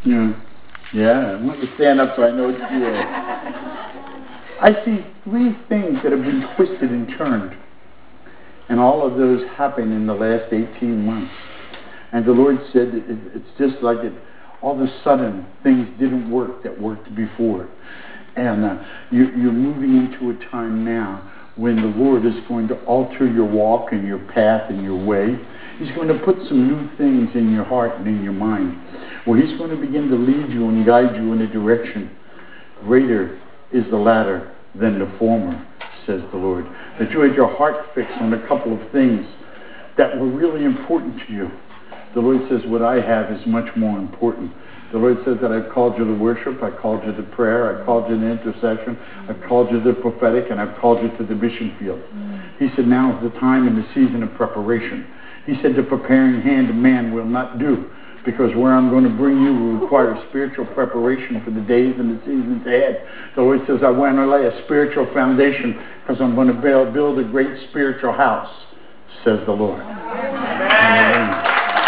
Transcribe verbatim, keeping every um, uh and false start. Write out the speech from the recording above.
Yeah. Yeah, I want to stand up so I know it's you. I see three things that have been twisted and turned. And all of those happened in the last eighteen months. And the Lord said it, it's just like it, all of a sudden things didn't work that worked before. And uh, you, you're moving into a time now when the Lord is going to alter your walk and your path and your way. He's going to put some new things in your heart and in your mind, where He's going to begin to lead you and guide you in a direction. Greater is the latter than the former, says the Lord. That you had your heart fixed on a couple of things that were really important to you. The Lord says, what I have is much more important. The Lord says that I've called you to worship, I called you to prayer, I called you to intercession, I've called you to the prophetic, and I've called you to the mission field. He said, now is the time and the season of preparation. He said, the preparing hand of man will not do, because where I'm going to bring you will require spiritual preparation for the days and the seasons ahead. The Lord says, I want to lay a spiritual foundation, because I'm going to build a great spiritual house, says the Lord. Amen. Amen.